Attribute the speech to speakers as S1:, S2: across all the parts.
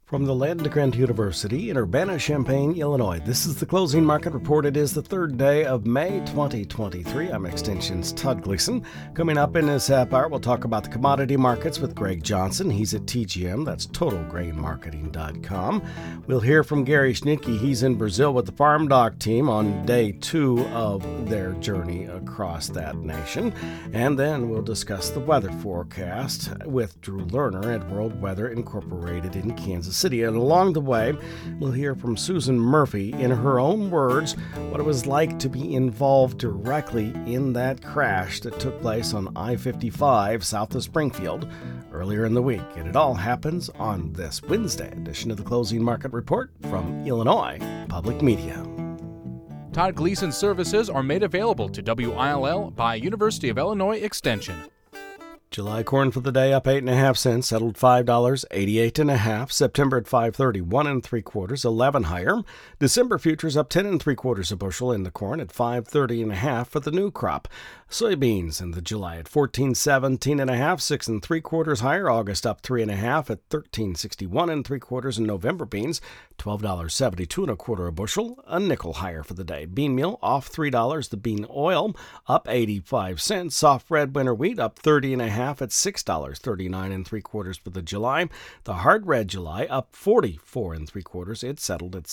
S1: From the Land Grant University in Urbana-Champaign, Illinois, this is the Closing Market Report. It is the third day of May 2023. I'm Extension's Todd Gleason. Coming up in this half hour, we'll talk about the commodity markets with Greg Johnson. He's at TGM, that's TotalGrainMarketing.com. We'll hear from Gary Schnicke. He's in Brazil with the Farm Doc team on day 2 of their journey across that nation. And then we'll discuss the weather forecast with Drew Lerner at World Weather Incorporated in Kansas City. And along the way, we'll hear from Susan Murphy in her own words what it was like to be involved directly in that crash that took place on I-55 south of Springfield earlier in the week. And it all happens on this Wednesday edition of the Closing Market Report from Illinois Public Media.
S2: Todd Gleason services are made available to WILL by University of Illinois Extension.
S1: July corn for the day up 8.5 cents, settled $5.88.5. September at 5.30, 1 3/4, 11 higher. December futures up 10 3/4 a bushel in the corn at 5.30.5 for the new crop. Soybeans in the July at 14.17.5, 6 3/4 higher. August up 3.5 at 13.61 3/4, and November beans $12.72 1/4 a bushel, a nickel higher for the day. Bean meal off $3. The bean oil up 85 cents. Soft red winter wheat up 30.5 at $6.39 3/4 for the July. The hard red July up 44 3/4. It settled at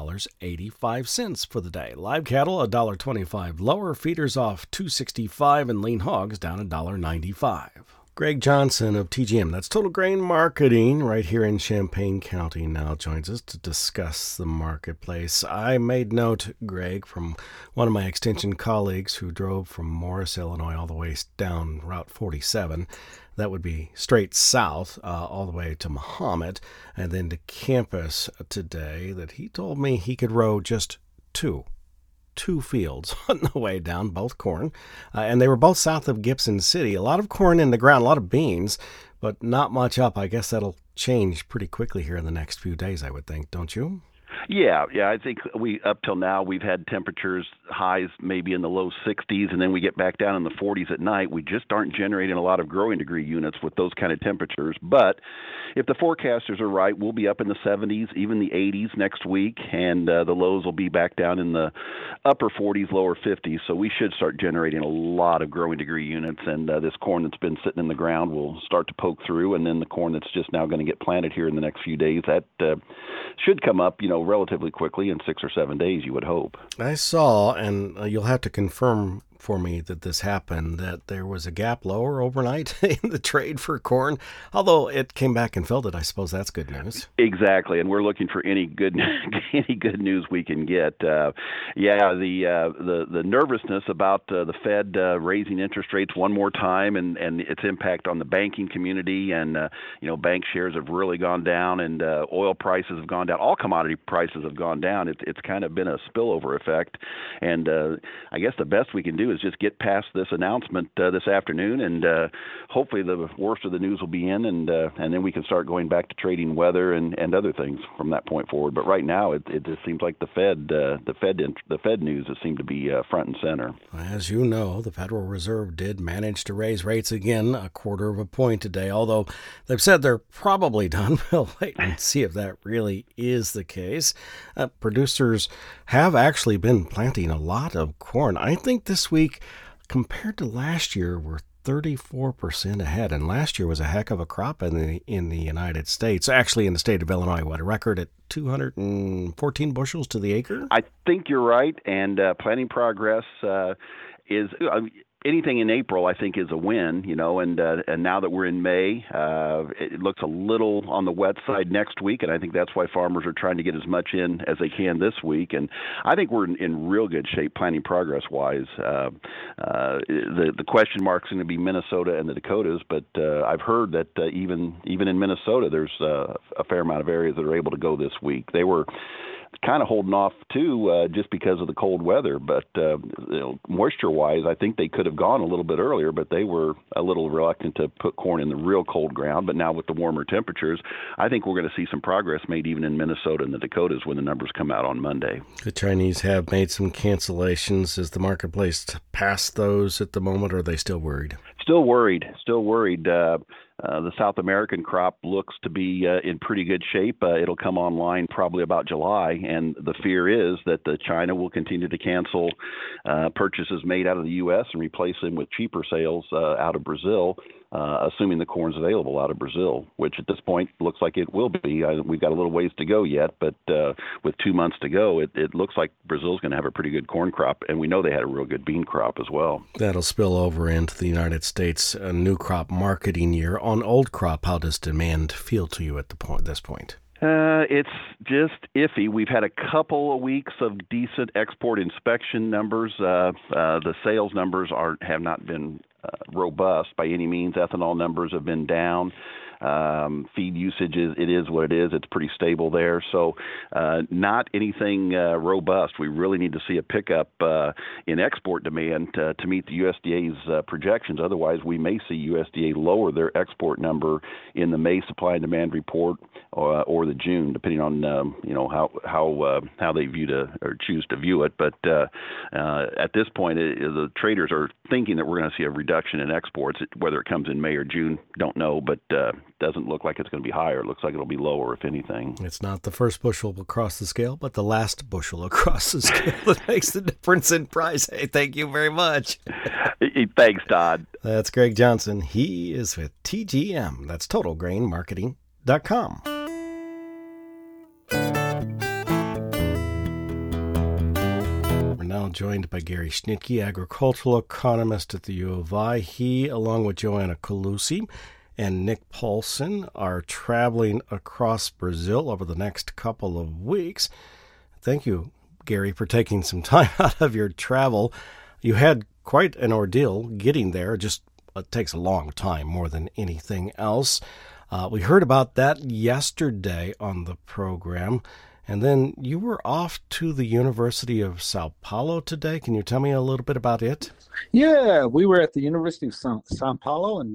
S1: $7.85 for the day. Live cattle $1.25 lower. Feeders off $2.65 and lean hogs down $1.95. Greg Johnson of TGM, that's Total Grain Marketing, right here in Champaign County, now joins us to discuss the marketplace. I made note, Greg, from one of my extension colleagues who drove from Morris, Illinois, all the way down Route 47. That would be straight south, all the way to Mahomet, and then to campus today, that he told me he could row just two fields on the way down, both corn, and they were both south of Gibson City. A lot of corn in the ground, a lot of beans, but not much up. I guess that'll change pretty quickly here in the next few days, I would think, don't you?
S3: Yeah. I think up till now we've had temperatures highs maybe in the low 60s, and then we get back down in the 40s at night. We just aren't generating a lot of growing degree units with those kind of temperatures. But if the forecasters are right, we'll be up in the 70s, even the 80s next week, and the lows will be back down in the upper 40s, lower 50s. So we should start generating a lot of growing degree units, and this corn that's been sitting in the ground will start to poke through, and then the corn that's just now going to get planted here in the next few days, that should come up, relatively quickly in 6 or 7 days, you would hope.
S1: I saw, and you'll have to confirm for me that this happened, that there was a gap lower overnight in the trade for corn, although it came back and filled it. I suppose that's good news.
S3: Exactly, and we're looking for any good news we can get. The nervousness about the Fed raising interest rates one more time, and its impact on the banking community, and bank shares have really gone down, and oil prices have gone down. All commodity prices have gone down. It's kind of been a spillover effect, and I guess the best we can do is just get past this announcement this afternoon, and hopefully the worst of the news will be in, and then we can start going back to trading weather and other things from that point forward. But right now, it just seems like the Fed news has seemed to be front and center.
S1: As you know, the Federal Reserve did manage to raise rates again 1/4 point today, although they've said they're probably done. We'll wait and see if that really is the case. Producers have actually been planting a lot of corn. I think this week, compared to last year, we're 34% ahead, and last year was a heck of a crop in the United States. Actually, in the state of Illinois, a record at 214 bushels to the acre?
S3: I think you're right, and planting progress is anything in April, I think, is a win, and now that we're in May, it looks a little on the wet side next week, and I think that's why farmers are trying to get as much in as they can this week, and I think we're in real good shape planting progress-wise. The question mark's going to be Minnesota and the Dakotas, but I've heard that even in Minnesota, there's a fair amount of areas that are able to go this week. They were kind of holding off too, just because of the cold weather. But moisture-wise, I think they could have gone a little bit earlier, but they were a little reluctant to put corn in the real cold ground. But now with the warmer temperatures, I think we're going to see some progress made even in Minnesota and the Dakotas when the numbers come out on Monday.
S1: The Chinese have made some cancellations. Is the marketplace past those at the moment, or are they still worried?
S3: Still worried. Still worried. The South American crop looks to be in pretty good shape. It'll come online probably about July, and the fear is that China will continue to cancel purchases made out of the U.S. and replace them with cheaper sales out of Brazil, assuming the corn's available out of Brazil, which at this point looks like it will be. We've got a little ways to go yet, but with 2 months to go, it looks like Brazil's going to have a pretty good corn crop, and we know they had a real good bean crop as well.
S1: That'll spill over into the United States, a new crop marketing year. On old crop, how does demand feel to you at this point?
S3: It's just iffy. We've had a couple of weeks of decent export inspection numbers. The sales numbers have not been robust by any means. Ethanol numbers have been down. Feed usage it is what it is. It's pretty stable there. So not anything robust. We really need to see a pickup in export demand to meet the USDA's projections. Otherwise, we may see USDA lower their export number in the May supply and demand report or the June, depending on how they or choose to view it. But at this point, the traders are thinking that we're going to see a reduction in exports. Whether it comes in May or June, don't know, but doesn't look like it's going to be higher. It looks like it'll be lower, if anything.
S1: It's not the first bushel across the scale, but the last bushel across the scale that makes the difference in price. Hey, thank you very much.
S3: Thanks, Todd.
S1: That's Greg Johnson. He is with TGM. That's TotalGrainMarketing.com. We're now joined by Gary Schnittke, agricultural economist at the U of I. He, along with Joanna Colucci and Nick Paulson, are traveling across Brazil over the next couple of weeks. Thank you, Gary, for taking some time out of your travel. You had quite an ordeal getting there. It takes a long time more than anything else. We heard about that yesterday on the program. And then you were off to the University of Sao Paulo today. Can you tell me a little bit about it?
S4: Yeah, we were at the University of Sao Paulo, and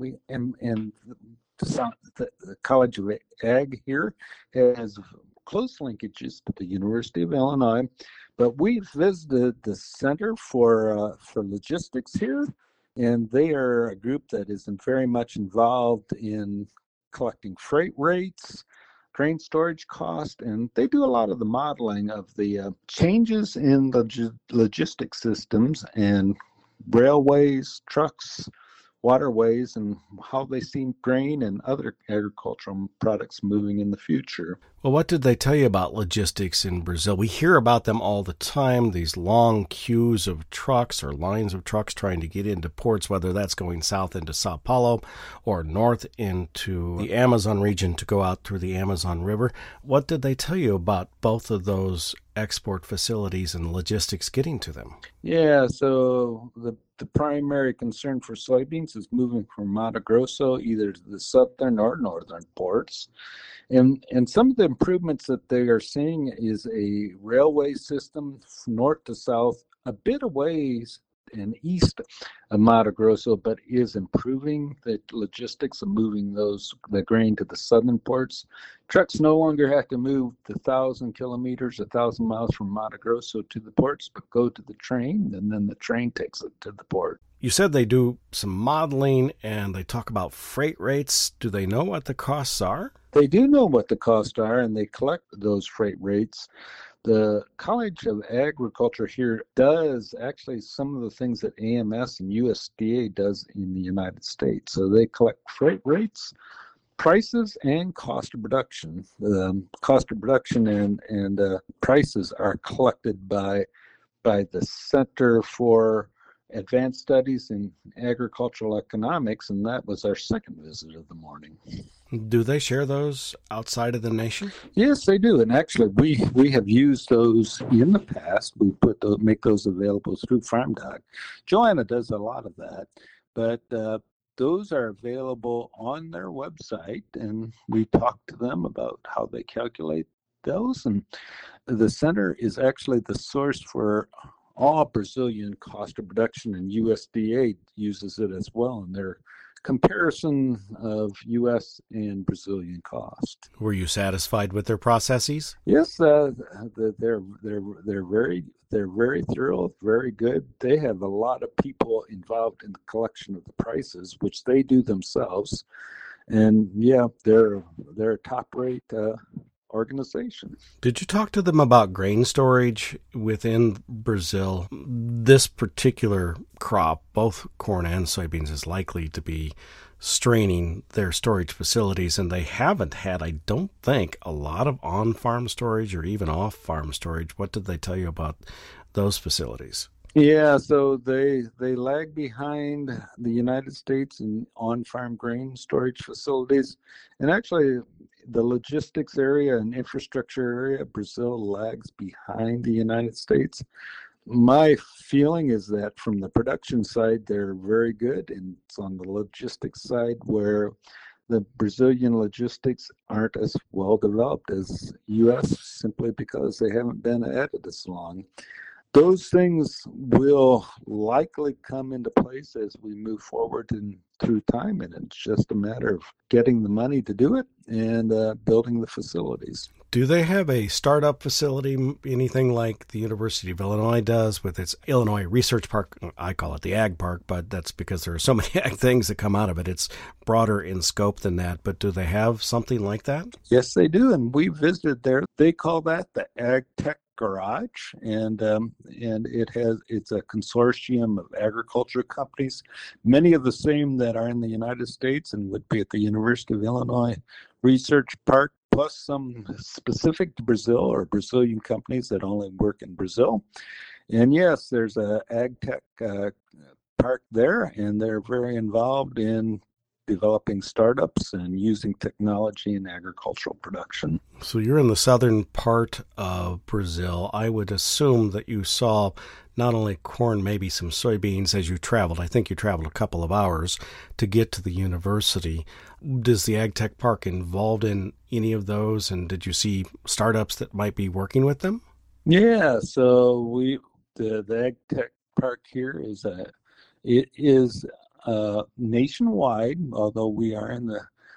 S4: the College of Ag here has close linkages to the University of Illinois. But we visited the Center for Logistics here, and they are a group that is very much involved in collecting freight rates, grain storage cost, and they do a lot of the modeling of the changes in the logistics systems and railways, trucks, waterways, and how they see grain and other agricultural products moving in the future.
S1: Well, what did they tell you about logistics in Brazil? We hear about them all the time, these long queues of trucks or lines of trucks trying to get into ports, whether that's going south into Sao Paulo or north into the Amazon region to go out through the Amazon River. What did they tell you about both of those export facilities and logistics getting to them?
S4: Yeah, so the primary concern for soybeans is moving from Mato Grosso either to the southern or northern ports. And some of the improvements that they are seeing is a railway system north to south, a bit of ways and east of Mato Grosso, but is improving the logistics of moving the grain to the southern ports. Trucks no longer have to move the 1,000 kilometers, 1,000 miles from Mato Grosso to the ports, but go to the train, and then the train takes it to the port.
S1: You said they do some modeling and they talk about freight rates. Do they know what the costs are?
S4: They do know what the costs are, and they collect those freight rates. The College of Agriculture here does actually some of the things that AMS and USDA does in the United States. So they collect freight rates, prices, and cost of production. Cost of production and prices are collected by the Center for Advanced Studies in Agricultural Economics, and that was our second visit of the morning.
S1: Do they share those outside of the nation?
S4: Yes, they do. And actually, we have used those in the past. We make those available through FarmDoc. Joanna does a lot of that, but those are available on their website, and we talk to them about how they calculate those. And the center is actually the source for all Brazilian cost of production, and USDA uses it as well in their comparison of U.S. and Brazilian cost.
S1: Were you satisfied with their processes?
S4: Yes, they're very thorough, very good. They have a lot of people involved in the collection of the prices, which they do themselves. And yeah, they're a top-rate organization.
S1: Did you talk to them about grain storage within Brazil? This particular crop, both corn and soybeans, is likely to be straining their storage facilities, and they haven't had, I don't think, a lot of on-farm storage or even off-farm storage. What did they tell you about those facilities?
S4: Yeah, so they lag behind the United States in on-farm grain storage facilities. And actually, the logistics area and infrastructure area, Brazil lags behind the United States. My feeling is that from the production side, they're very good. And it's on the logistics side where the Brazilian logistics aren't as well developed as U.S. simply because they haven't been at it as long. Those things will likely come into place as we move forward through time, and it's just a matter of getting the money to do it and building the facilities.
S1: Do they have a startup facility, anything like the University of Illinois does with its Illinois Research Park? I call it the Ag Park, but that's because there are so many ag things that come out of it. It's broader in scope than that, but do they have something like that?
S4: Yes, they do, and we visited there. They call that the Ag Tech Garage, and it's a consortium of agriculture companies, many of the same that are in the United States and would be at the University of Illinois Research Park, plus some specific to Brazil or Brazilian companies that only work in Brazil. And yes, there's a ag tech park there, and they're very involved in developing startups and using technology in agricultural production.
S1: So you're in the southern part of Brazil. I would assume that you saw not only corn, maybe some soybeans as you traveled. I think you traveled a couple of hours to get to the university. Does the Ag Tech Park involved in any of those? And did you see startups that might be working with them?
S4: Yeah, so the Ag Tech Park here is nationwide, although we are in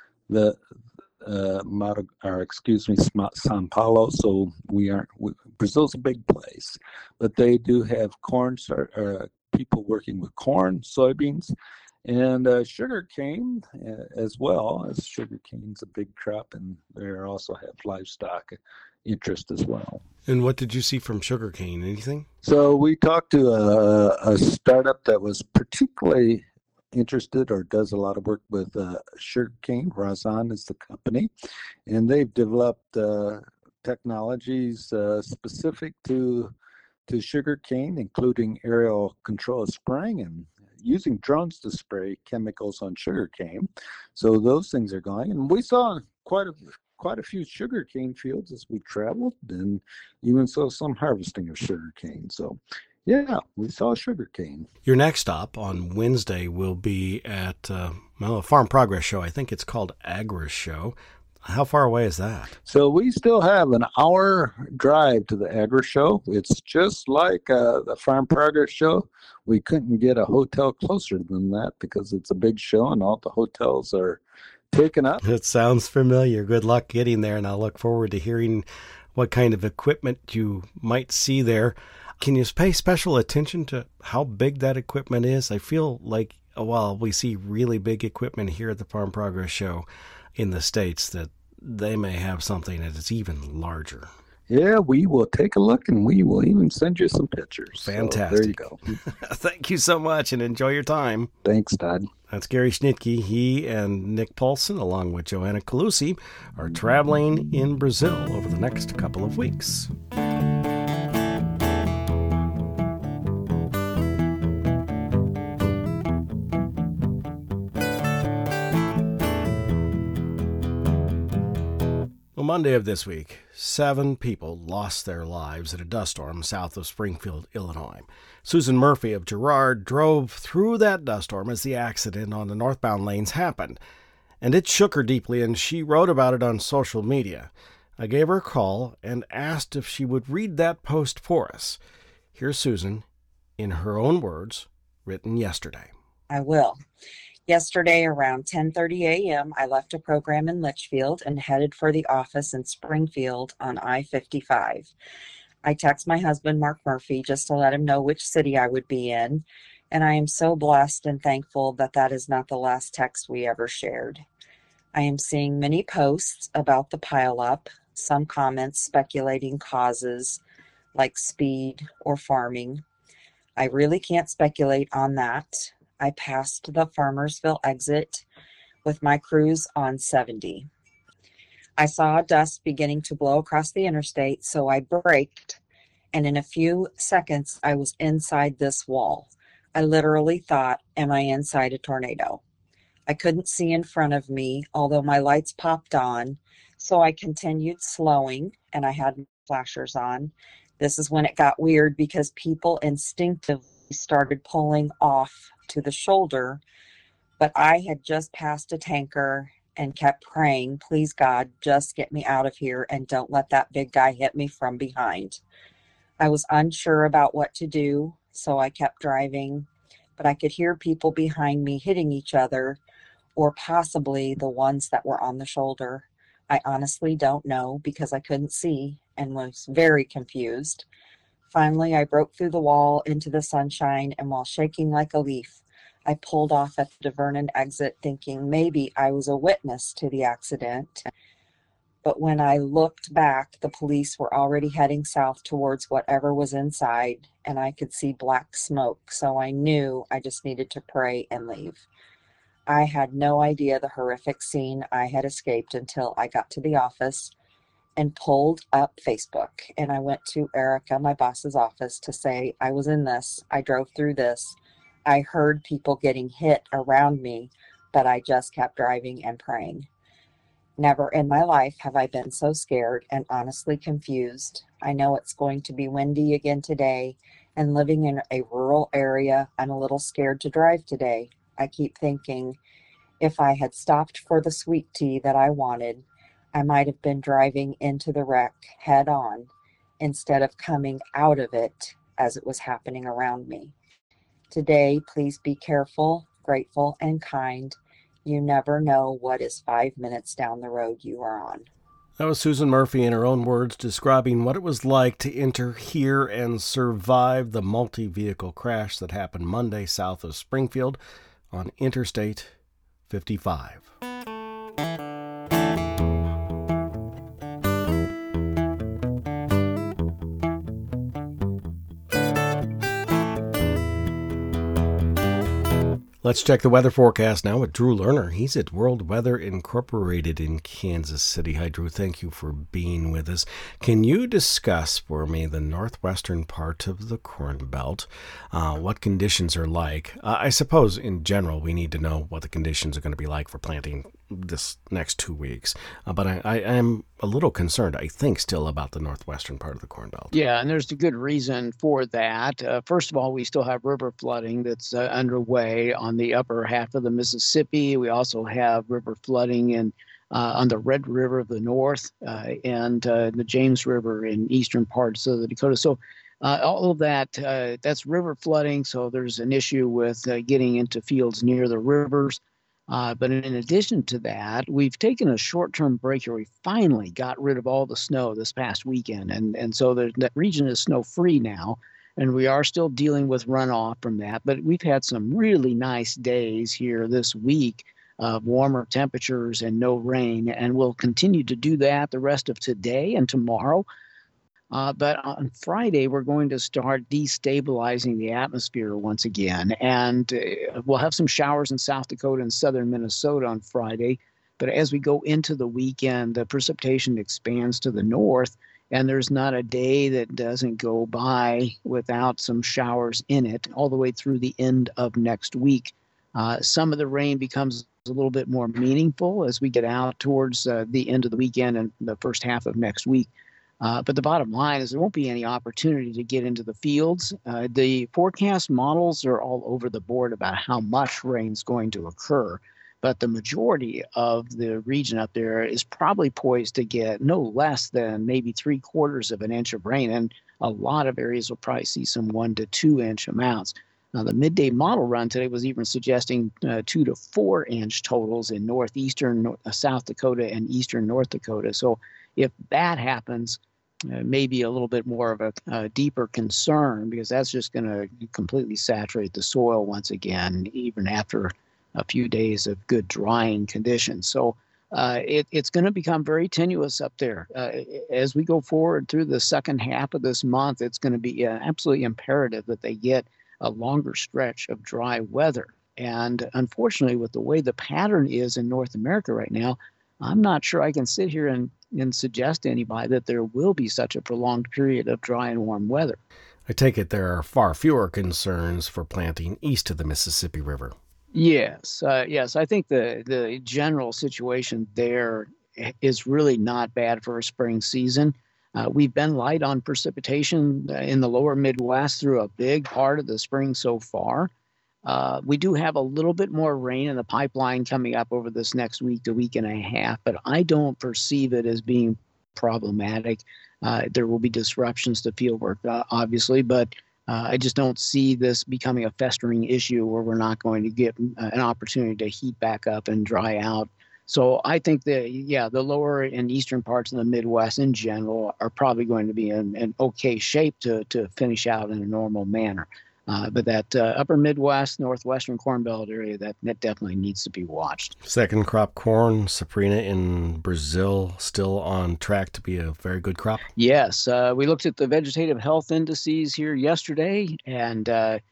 S4: São Paulo, so Brazil's a big place, but they do have people working with corn, soybeans, and sugar cane as well, as sugar cane's a big crop, and they also have livestock interest as well.
S1: And what did you see from sugarcane? Anything?
S4: So we talked to a startup that was particularly interested or does a lot of work with sugarcane. Razan is the company, and they've developed technologies specific to sugarcane, including aerial control of spraying and using drones to spray chemicals on sugarcane. So those things are going, and we saw quite a few sugarcane fields as we traveled, and even saw some harvesting of sugarcane. So yeah, we saw sugarcane.
S1: Your next stop on Wednesday will be at a Farm Progress Show. I think it's called Agri Show. How far away is that?
S4: So we still have an hour drive to the Agri Show. It's just like the Farm Progress Show. We couldn't get a hotel closer than that because it's a big show and all the hotels are taken up.
S1: It sounds familiar. Good luck getting there, and I'll look forward to hearing what kind of equipment you might see there. Can you pay special attention to how big that equipment is? I feel like while we see really big equipment here at the Farm Progress Show in the States, that they may have something that is even larger.
S4: Yeah, we will take a look, and we will even send you some pictures.
S1: Fantastic.
S4: So there you go.
S1: Thank you so much, and enjoy your time.
S4: Thanks, Todd.
S1: That's Gary Schnitke. He and Nick Paulson, along with Joanna Calusi, are traveling in Brazil over the next couple of weeks. Monday of this week, 7 people lost their lives in a dust storm south of Springfield, Illinois. Susan Murphy of Girard drove through that dust storm as the accident on the northbound lanes happened, and it shook her deeply, and she wrote about it on social media. I gave her a call and asked if she would read that post for us. Here's Susan, in her own words, written yesterday.
S5: I will. Yesterday around 10:30 a.m., I left a program in Litchfield and headed for the office in Springfield on I-55. I text my husband, Mark Murphy, just to let him know which city I would be in, and I am so blessed and thankful that that is not the last text we ever shared. I am seeing many posts about the pileup, some comments speculating causes like speed or farming. I really can't speculate on that. I passed the Farmersville exit with my cruise on 70. I saw dust beginning to blow across the interstate, so I braked, and in a few seconds, I was inside this wall. I literally thought, am I inside a tornado? I couldn't see in front of me, although my lights popped on, so I continued slowing, and I had my flashers on. This is when it got weird because people instinctively started pulling off to the shoulder, but I had just passed a tanker and kept praying, please God, just get me out of here and don't let that big guy hit me from behind. I was unsure about what to do, so I kept driving, but I could hear people behind me hitting each other, or possibly the ones that were on the shoulder. I honestly don't know because I couldn't see and was very confused. Finally, I broke through the wall into the sunshine, and while shaking like a leaf, I pulled off at the Vernon exit thinking maybe I was a witness to the accident. But when I looked back, the police were already heading south towards whatever was inside, and I could see black smoke, so I knew I just needed to pray and leave. I had no idea the horrific scene I had escaped until I got to the office and pulled up Facebook, and I went to Erica, my boss's office, to say I was in this, I drove through this, I heard people getting hit around me, but I just kept driving and praying. Never in my life have I been so scared and honestly confused. I know it's going to be windy again today, and living in a rural area, I'm a little scared to drive today. I keep thinking, if I had stopped for the sweet tea that I wanted, I might have been driving into the wreck head on instead of coming out of it as it was happening around me. Today, please be careful, grateful, and kind. You never know what is 5 minutes down the road you are on.
S1: That was Susan Murphy in her own words describing what it was like to enter here and survive the multi-vehicle crash that happened Monday south of Springfield on Interstate 55. Let's check the weather forecast now with Drew Lerner. He's at World Weather Incorporated in Kansas City. Hi, Drew. Thank you for being with us. Can you discuss for me the northwestern part of the Corn Belt, what conditions are like? I suppose in general we need to know what the conditions are going to be like for planting this next 2 weeks. But I am a little concerned, I think, still about the northwestern part of the Corn Belt.
S6: Yeah, and there's a good reason for that. First of all, we still have river flooding that's underway on the upper half of the Mississippi. We also have river flooding on the Red River of the north and the James River in eastern parts of the Dakota. So all of that, that's river flooding. So there's an issue with getting into fields near the rivers. But in addition to that, we've taken a short-term break here. We finally got rid of all the snow this past weekend. And so that region is snow-free now. And we are still dealing with runoff from that. But we've had some really nice days here this week of warmer temperatures and no rain. And we'll continue to do that the rest of today and tomorrow. But on Friday, we're going to start destabilizing the atmosphere once again. And we'll have some showers in South Dakota and southern Minnesota on Friday. But as we go into the weekend, the precipitation expands to the north. And there's not a day that doesn't go by without some showers in it all the way through the end of next week. Some of the rain becomes a little bit more meaningful as we get out towards the end of the weekend and the first half of next week. But the bottom line is there won't be any opportunity to get into the fields. The forecast models are all over the board about how much rain is going to occur. But the majority of the region up there is probably poised to get no less than maybe 3/4 of an inch of rain. And a lot of areas will probably see some 1 to 2 inch amounts. Now, the midday model run today was even suggesting 2 to 4 inch totals in northeastern South Dakota and eastern North Dakota. So if that happens, maybe a little bit more of a deeper concern, because that's just going to completely saturate the soil once again, even after a few days of good drying conditions. So it's going to become very tenuous up there. As we go forward through the second half of this month, it's going to be absolutely imperative that they get a longer stretch of dry weather. And unfortunately, with the way the pattern is in North America right now, I'm not sure I can sit here and suggest to anybody that there will be such a prolonged period of dry and warm weather.
S1: I take it there are far fewer concerns for planting east of the Mississippi River.
S6: Yes. I think the general situation there is really not bad for a spring season. We've been light on precipitation in the lower Midwest through a big part of the spring so far. We do have a little bit more rain in the pipeline coming up over this next week to week and a half, but I don't perceive it as being problematic. There will be disruptions to fieldwork, obviously, but I just don't see this becoming a festering issue where we're not going to get an opportunity to heat back up and dry out. So I think the lower and eastern parts of the Midwest in general are probably going to be in an okay shape to finish out in a normal manner. But that upper Midwest, northwestern Corn Belt area, that definitely needs to be watched.
S1: Second crop corn, Safrinha in Brazil, still on track to be a very good crop?
S6: Yes. We looked at the vegetative health indices here yesterday, and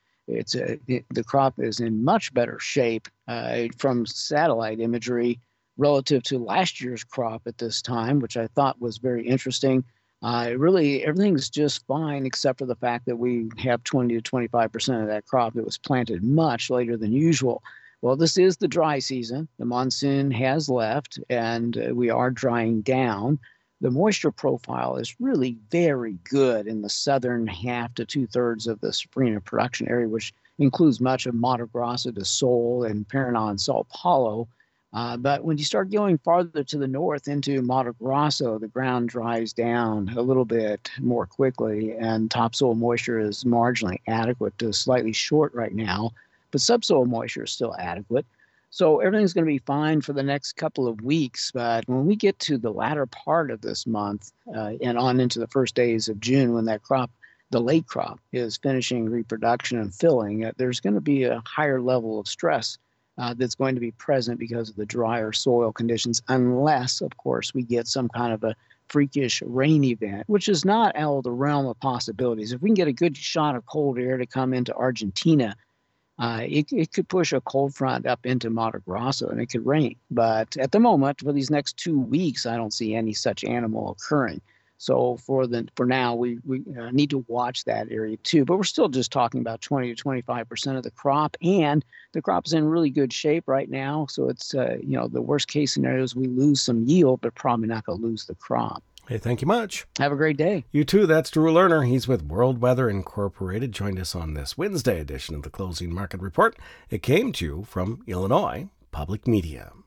S6: the crop is in much better shape from satellite imagery relative to last year's crop at this time, which I thought was very interesting. Really, everything's just fine except for the fact that we have 20 to 25% of that crop that was planted much later than usual. Well, this is the dry season. The monsoon has left, and we are drying down. The moisture profile is really very good in the southern half to 2/3 of the Safrinha production area, which includes much of Mato Grosso do Sul and Paraná and Sao Paulo. But when you start going farther to the north into Mato Grosso, the ground dries down a little bit more quickly, and topsoil moisture is marginally adequate to slightly short right now, but subsoil moisture is still adequate. So everything's going to be fine for the next couple of weeks. But when we get to the latter part of this month and on into the first days of June, when that crop, the late crop, is finishing reproduction and filling, there's going to be a higher level of stress that's going to be present because of the drier soil conditions, unless, of course, we get some kind of a freakish rain event, which is not out of the realm of possibilities. If we can get a good shot of cold air to come into Argentina, it could push a cold front up into Mato Grosso and it could rain. But at the moment, for these next 2 weeks, I don't see any such animal occurring. So for now, we need to watch that area too. But we're still just talking about 20 to 25% of the crop, and the crop is in really good shape right now. So it's the worst case scenario is we lose some yield, but probably not going to lose the crop.
S1: Hey, thank you much.
S6: Have a great day.
S1: You too. That's Drew Lerner. He's with World Weather Incorporated. Joined us on this Wednesday edition of the Closing Market Report. It came to you from Illinois Public Media.